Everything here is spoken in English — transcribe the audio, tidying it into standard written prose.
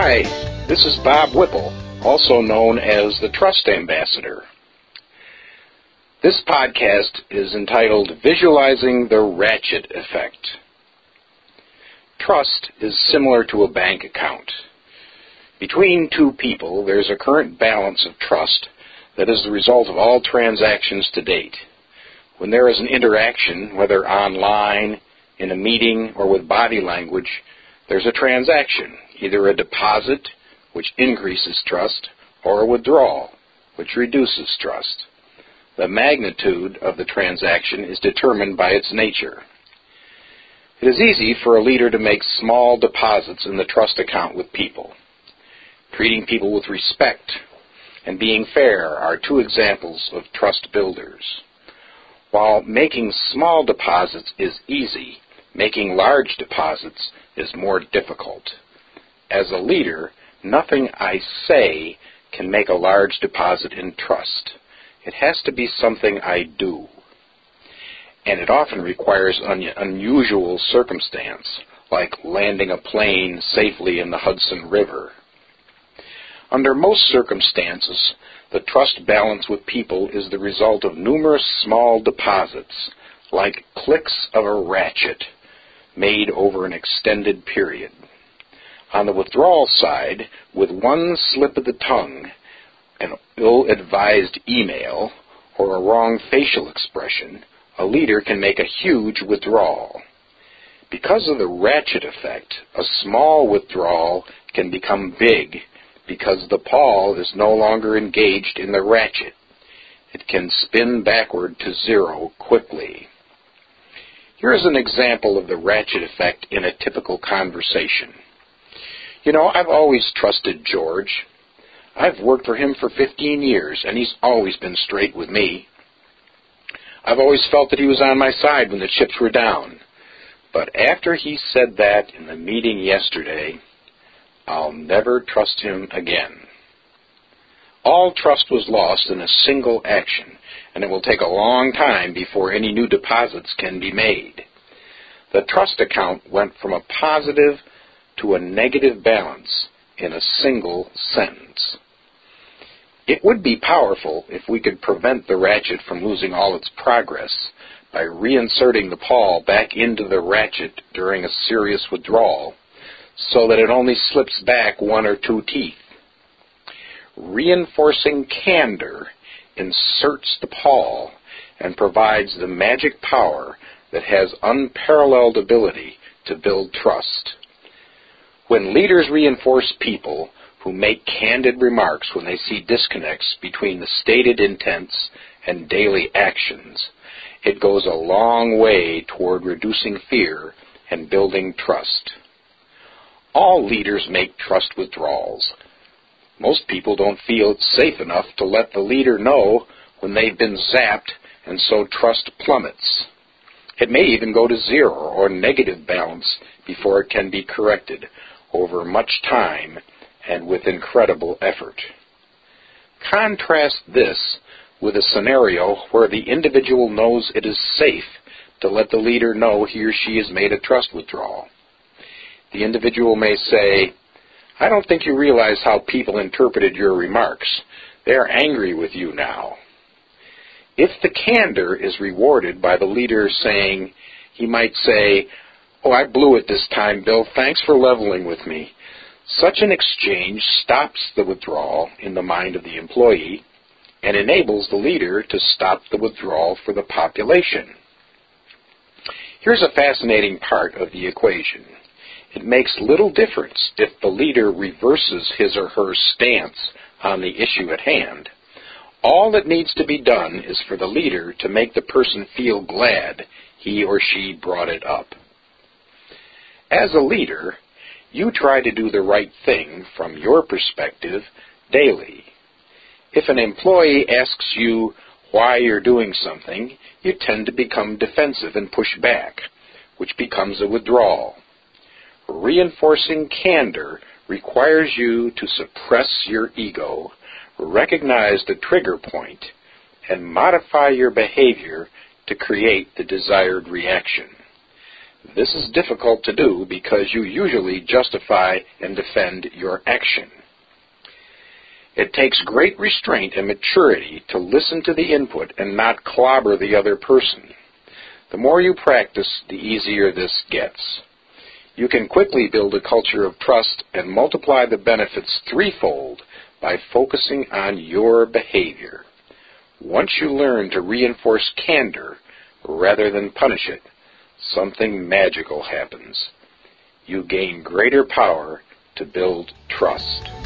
Hi, this is Bob Whipple, also known as the Trust Ambassador. This podcast is entitled Visualizing the Ratchet Effect. Trust is similar to a bank account. Between two people, there's a current balance of trust that is the result of all transactions to date. When there is an interaction, whether online, in a meeting, or with body language, there's a transaction, either a deposit, which increases trust, or a withdrawal, which reduces trust. The magnitude of the transaction is determined by its nature. It is easy for a leader to make small deposits in the trust account with people. Treating people with respect and being fair are two examples of trust builders. While making small deposits is easy, making large deposits is more difficult. As a leader, nothing I say can make a large deposit in trust. It has to be something I do. And it often requires unusual circumstance, like landing a plane safely in the Hudson River. Under most circumstances, the trust balance with people is the result of numerous small deposits, like clicks of a ratchet, made over an extended period. On the withdrawal side, with one slip of the tongue, an ill-advised email, or a wrong facial expression, a leader can make a huge withdrawal. Because of the ratchet effect, a small withdrawal can become big because the pawl is no longer engaged in the ratchet. It can spin backward to zero quickly. Here's an example of the ratchet effect in a typical conversation. I've always trusted George. I've worked for him for 15 years, and he's always been straight with me. I've always felt that he was on my side when the chips were down. But after he said that in the meeting yesterday, I'll never trust him again. All trust was lost in a single action, and it will take a long time before any new deposits can be made. The trust account went from a positive to a negative balance in a single sentence. It would be powerful if we could prevent the ratchet from losing all its progress by reinserting the pawl back into the ratchet during a serious withdrawal so that it only slips back one or two teeth. Reinforcing candor inserts the pawl and provides the magic power that has unparalleled ability to build trust. When leaders reinforce people who make candid remarks when they see disconnects between the stated intents and daily actions, it goes a long way toward reducing fear and building trust. All leaders make trust withdrawals. Most people don't feel it's safe enough to let the leader know when they've been zapped, and so trust plummets. It may even go to zero or negative balance before it can be corrected over much time and with incredible effort. Contrast this with a scenario where the individual knows it is safe to let the leader know he or she has made a trust withdrawal. The individual may say, "I don't think you realize how people interpreted your remarks. They are angry with you now." If the candor is rewarded by the leader saying, he might say, "Oh, I blew it this time, Bill. Thanks for leveling with me." Such an exchange stops the withdrawal in the mind of the employee and enables the leader to stop the withdrawal for the population. Here's a fascinating part of the equation. It makes little difference if the leader reverses his or her stance on the issue at hand. All that needs to be done is for the leader to make the person feel glad he or she brought it up. As a leader, you try to do the right thing from your perspective daily. If an employee asks you why you're doing something, you tend to become defensive and push back, which becomes a withdrawal. Reinforcing candor requires you to suppress your ego, recognize the trigger point, and modify your behavior to create the desired reaction. This is difficult to do because you usually justify and defend your action. It takes great restraint and maturity to listen to the input and not clobber the other person. The more you practice, the easier this gets. You can quickly build a culture of trust and multiply the benefits threefold by focusing on your behavior. Once you learn to reinforce candor rather than punish it, something magical happens. You gain greater power to build trust.